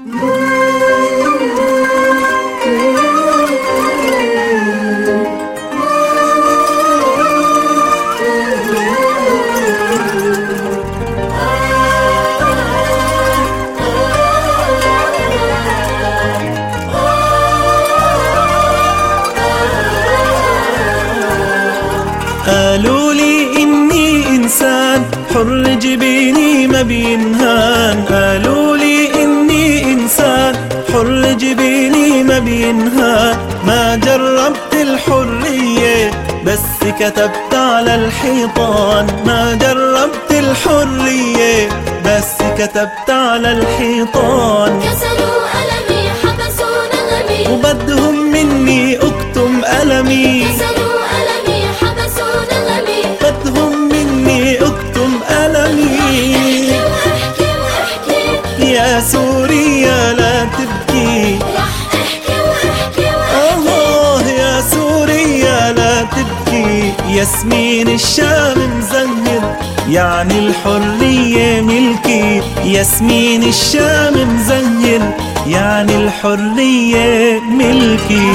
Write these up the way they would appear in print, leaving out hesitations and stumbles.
قالوا لي إني إنسان حر جبيني ما بينهان، قالوا لي إني إنسان حر جبيني ما بينهان. ما جربت الحرية بس كتبت على الحيطان، ما جربت الحرية بس كتبت على الحيطان. كسروا ألمي حبسوا نغمي وبدهم مني أكتم ألمي، كسروا ألمي حبسوا نغمي بدهم مني أكتم ألمي. واحكي واحكي يا سوريا لا تبكي، رح احكي واحكي يا سوريا لا تبكي. ياسمين الشام مزهر يعني الحرية ملكي، ياسمين الشام مزهر يعني الحرية ملكي.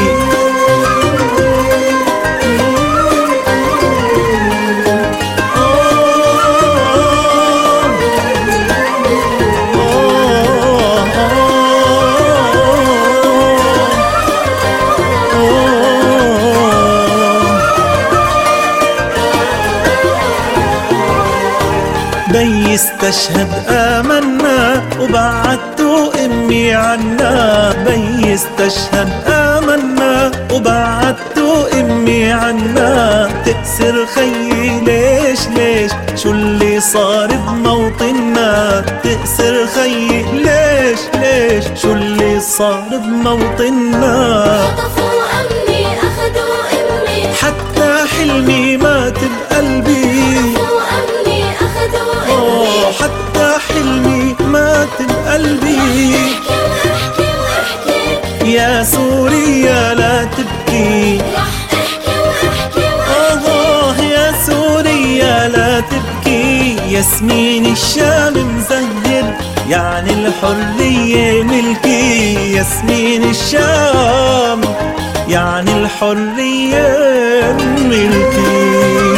بي استشهد آمنا وبعدتوا أمي عنا، بي استشهد آمنا وبعدتوا أمي عنا. تأسر خيي ليش ليش شو اللي صار بموطننا، تأسر خيي ليش ليش شو اللي صار بموطننا. خطفوا أمي أخذوا أمي حتى حلمي مات بقلبي، حتى حلمي مات بقلبي. واحكي واحكي يا سوريا لا تبكي، رح احكي واحكي يا سوريا لا تبكي. ياسمين الشام مزهر يعني الحرية ملكي، ياسمين الشام يعني الحرية ملكي.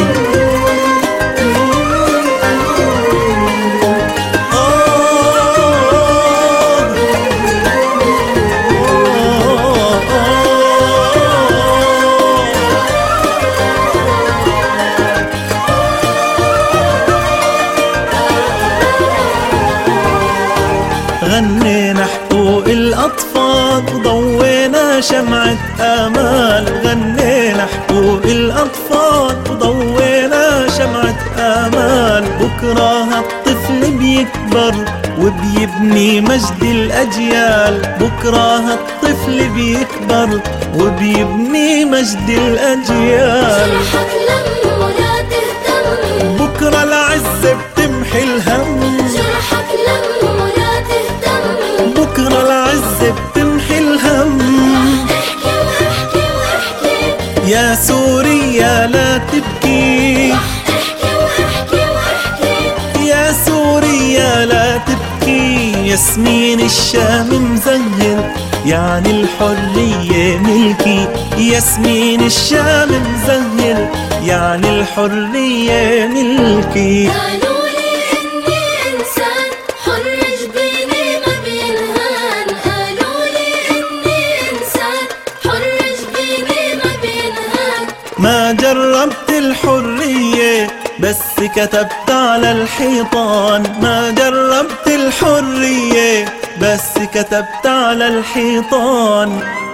غنينا حقوق الأطفال وضوينا شمعة آمال، غنينا حقوق الأطفال وضوينا شمعة آمال. بكرة هالطفل بيكبر وبيبني مجد الأجيال، بكرة هالطفل بيكبر وبيبني مجد الأجيال. جرحك لم ولا تهتم، بكرة العزة بتمحي الهم، جرحك لم ولا تهتم، بكرة العزة بتمحي الهم. احكي واحكي واحكي يا سوريا لا تبكي، احكي واحكي واحكي يا سوريا لا تبكي. ياسمين الشام مزهر يعني الحرية ملكي، ياسمين الشام مزهر يعني الحرية ملكي. قالوا لي إني إنسان حر جبيني ما بينهان، قالوا لي إني إنسان حر جبيني ما بينهان. ما جربت الحرية بس كتبت على الحيطان، ما جربت الحرية بس كتبت على الحيطان.